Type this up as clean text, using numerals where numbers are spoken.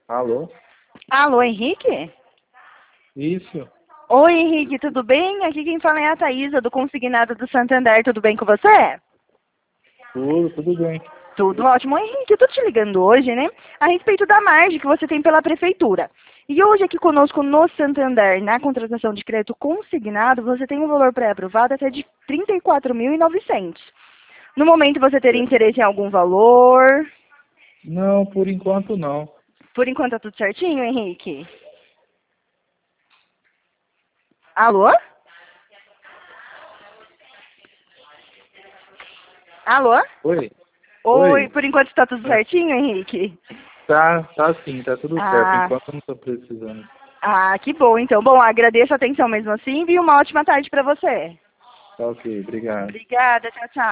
Alô? Alô, Henrique? Isso. Oi, Henrique, tudo bem? Aqui quem fala é a Thaísa, do Consignado do Santander. Tudo bem com você? Tudo bem. Tudo ótimo. Henrique, eu tô te ligando hoje, né? A respeito da margem que você tem pela prefeitura. E hoje aqui conosco no Santander, na contratação de crédito consignado, você tem um valor pré-aprovado até de 34.900. No momento você teria interesse em algum valor? Não, por enquanto não. Por enquanto tá tudo certinho, Henrique? Alô? Alô? Oi? Oi, Oi? por enquanto está tudo certinho, Henrique? Tá sim, tá tudo certo. Ah, Enquanto eu não tô precisando. que bom, então. Bom, agradeço a atenção mesmo assim e uma ótima tarde para você. Tá ok, obrigado. Obrigada, tchau, tchau.